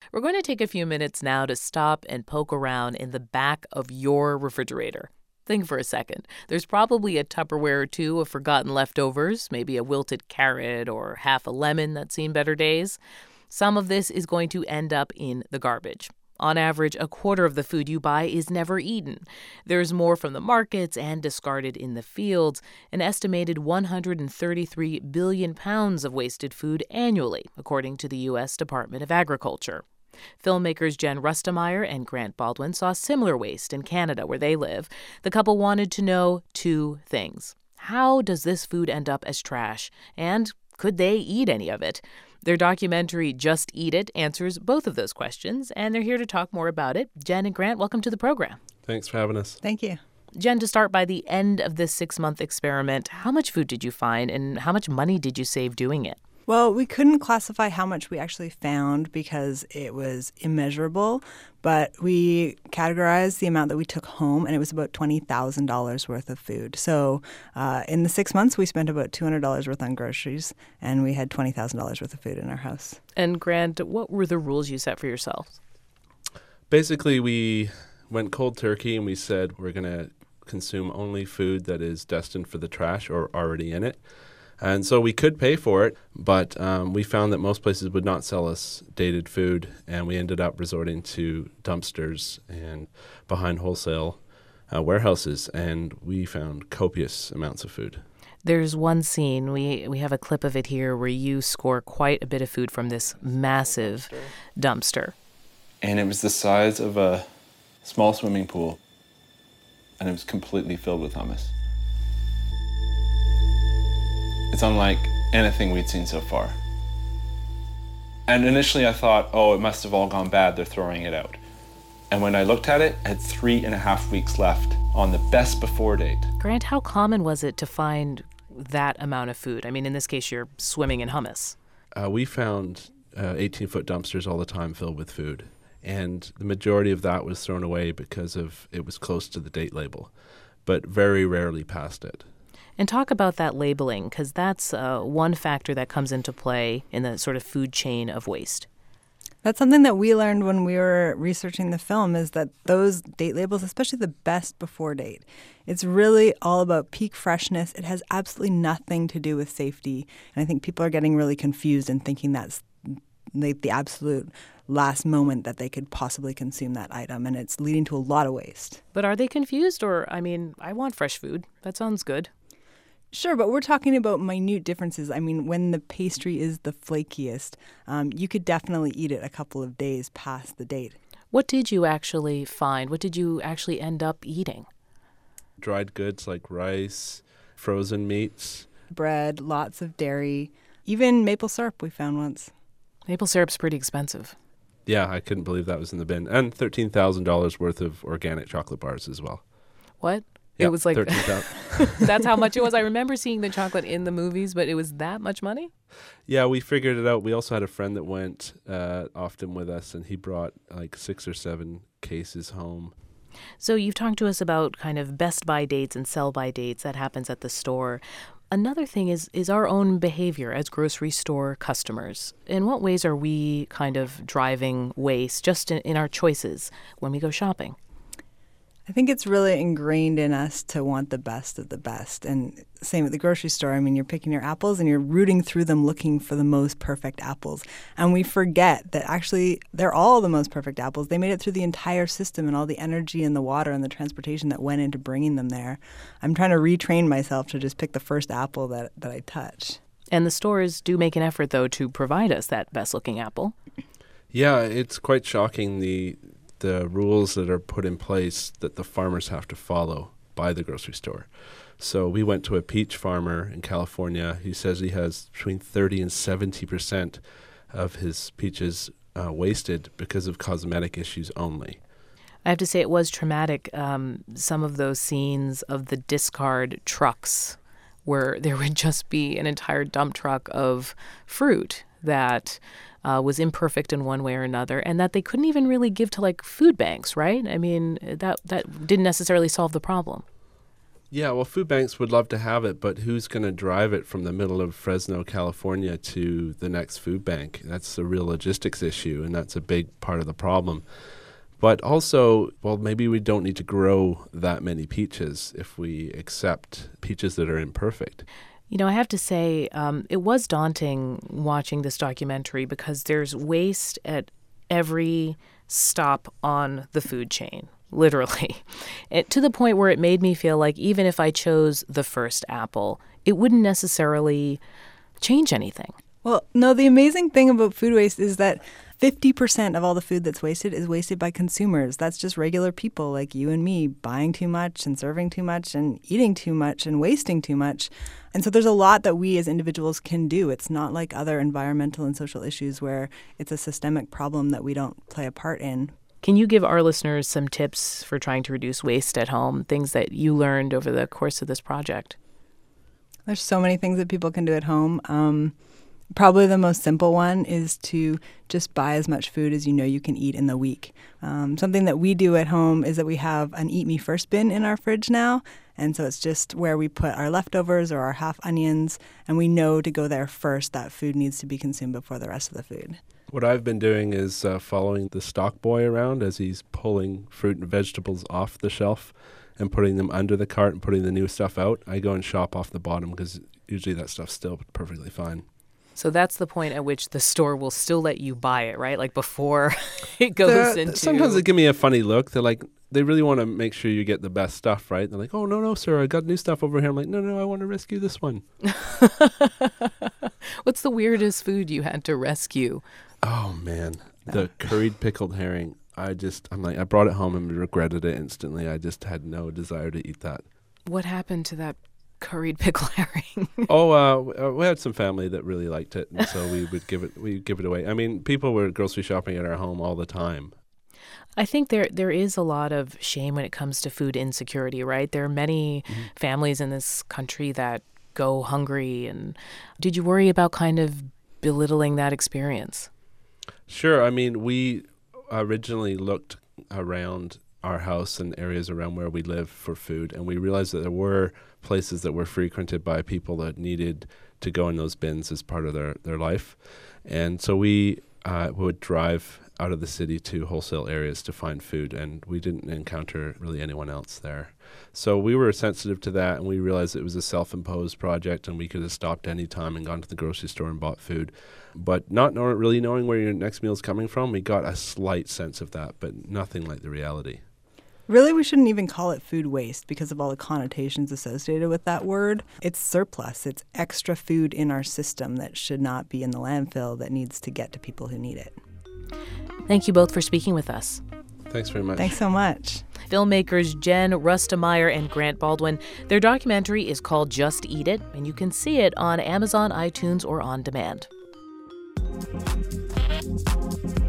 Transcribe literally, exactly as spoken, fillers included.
We're going to take a few minutes now to stop and poke around in the back of your refrigerator. Think for a second. There's probably a Tupperware or two of forgotten leftovers, maybe a wilted carrot or half a lemon that's seen better days. Some of this is going to end up in the garbage. On average, a quarter of the food you buy is never eaten. There's more from the markets and discarded in the fields, an estimated one hundred thirty-three billion pounds of wasted food annually, according to the U S Department of Agriculture. Filmmakers Jen Rustemeyer and Grant Baldwin saw similar waste in Canada, where they live. The couple wanted to know two things. How does this food end up as trash? And could they eat any of it? Their documentary, Just Eat It, answers both of those questions, and they're here to talk more about it. Jen and Grant, welcome to the program. Thanks for having us. Thank you. Jen, to start, by the end of this six-month experiment, how much food did you find, and how much money did you save doing it? Well, we couldn't classify how much we actually found because it was immeasurable, but we categorized the amount that we took home, and it was about twenty thousand dollars worth of food. So uh, in the six months, we spent about two hundred dollars worth on groceries, and we had twenty thousand dollars worth of food in our house. And Grant, what were the rules you set for yourselves? Basically, we went cold turkey, and we said we're going to consume only food that is destined for the trash or already in it. And so we could pay for it, but um, we found that most places would not sell us dated food, and we ended up resorting to dumpsters and behind wholesale uh, warehouses, and we found copious amounts of food. There's one scene, we we have a clip of it here, where you score quite a bit of food from this massive dumpster. And it was the size of a small swimming pool, and it was completely filled with hummus. It's unlike anything we'd seen so far. And initially I thought, oh, it must have all gone bad, they're throwing it out. And when I looked at it, it had three and a half weeks left on the best before date. Grant, how common was it to find that amount of food? I mean, in this case, you're swimming in hummus. Uh, we found uh, eighteen-foot dumpsters all the time filled with food, and the majority of that was thrown away because of it was close to the date label, but very rarely past it. And talk about that labeling, because that's uh, one factor that comes into play in the sort of food chain of waste. That's something that we learned when we were researching the film, is that those date labels, especially the best before date, it's really all about peak freshness. It has absolutely nothing to do with safety. And I think people are getting really confused and thinking that's the, the absolute last moment that they could possibly consume that item. And it's leading to a lot of waste. But are they confused? Or, I mean, I want fresh food. That sounds good. Sure, but we're talking about minute differences. I mean, when the pastry is the flakiest, um, you could definitely eat it a couple of days past the date. What did you actually find? What did you actually end up eating? Dried goods like rice, frozen meats. Bread, lots of dairy, even maple syrup we found once. Maple syrup's pretty expensive. Yeah, I couldn't believe that was in the bin. And thirteen thousand dollars worth of organic chocolate bars as well. What? Yep, it was like, thirteen thousand dollars. That's how much it was. I remember seeing the chocolate in the movies, but it was that much money? Yeah, we figured it out. We also had a friend that went uh, often with us, and he brought like six or seven cases home. So you've talked to us about kind of best by dates and sell by dates that happens at the store. Another thing is is our own behavior as grocery store customers. In what ways are we kind of driving waste just in, in our choices when we go shopping? I think it's really ingrained in us to want the best of the best. And same at the grocery store. I mean, you're picking your apples and you're rooting through them looking for the most perfect apples. And we forget that actually they're all the most perfect apples. They made it through the entire system and all the energy and the water and the transportation that went into bringing them there. I'm trying to retrain myself to just pick the first apple that, that I touch. And the stores do make an effort, though, to provide us that best-looking apple. Yeah, it's quite shocking, the the rules that are put in place that the farmers have to follow by the grocery store. So we went to a peach farmer in California. He says he has between thirty and seventy percent of his peaches uh, wasted because of cosmetic issues only. I have to say it was traumatic, um, some of those scenes of the discard trucks where there would just be an entire dump truck of fruit that uh, was imperfect in one way or another, and that they couldn't even really give to like food banks, right? I mean, that that didn't necessarily solve the problem. Yeah, well, food banks would love to have it, but who's going to drive it from the middle of Fresno, California to the next food bank? That's a real logistics issue, and that's a big part of the problem. But also, well, maybe we don't need to grow that many peaches if we accept peaches that are imperfect. You know, I have to say, um, it was daunting watching this documentary because there's waste at every stop on the food chain. Literally, it, to the point where it made me feel like even if I chose the first apple, it wouldn't necessarily change anything. Well, no, the amazing thing about food waste is that fifty percent of all the food that's wasted is wasted by consumers. That's just regular people like you and me buying too much and serving too much and eating too much and wasting too much. And so there's a lot that we as individuals can do. It's not like other environmental and social issues where it's a systemic problem that we don't play a part in. Can you give our listeners some tips for trying to reduce waste at home, things that you learned over the course of this project? There's so many things that people can do at home. Um, probably the most simple one is to just buy as much food as you know you can eat in the week. Um, something that we do at home is that we have an Eat Me First bin in our fridge now. And so it's just where we put our leftovers or our half onions, and we know to go there first. That food needs to be consumed before the rest of the food. What I've been doing is uh, following the stock boy around as he's pulling fruit and vegetables off the shelf and putting them under the cart and putting the new stuff out. I go and shop off the bottom because usually that stuff's still perfectly fine. So that's the point at which the store will still let you buy it, right? Like before it goes They're, into... Sometimes they give me a funny look. They're like, they really want to make sure you get the best stuff, right? They're like, oh, no, no, sir, I got new stuff over here. I'm like, no, no, I want to rescue this one. What's the weirdest food you had to rescue? Oh, man. The curried pickled herring. I just, I'm like, I brought it home and regretted it instantly. I just had no desire to eat that. What happened to that curried pickled herring? oh, uh, we had some family that really liked it, and so we would give it, we give it away. I mean, people were grocery shopping at our home all the time. I think there there is a lot of shame when it comes to food insecurity, right? There are many mm-hmm. families in this country that go hungry. And did you worry about kind of belittling that experience? Sure. I mean, we originally looked around our house and areas around where we live for food, and we realized that there were places that were frequented by people that needed to go in those bins as part of their, their life. And so we uh, would drive out of the city to wholesale areas to find food, and we didn't encounter really anyone else there. So we were sensitive to that, and we realized it was a self-imposed project, and we could have stopped any time and gone to the grocery store and bought food. But not know, really knowing where your next meal is coming from, we got a slight sense of that, but nothing like the reality. Really, we shouldn't even call it food waste because of all the connotations associated with that word. It's surplus. It's extra food in our system that should not be in the landfill that needs to get to people who need it. Thank you both for speaking with us. Thanks very much. Thanks so much. Filmmakers Jen Rustemeyer and Grant Baldwin. Their documentary is called Just Eat It, and you can see it on Amazon, iTunes, or on demand.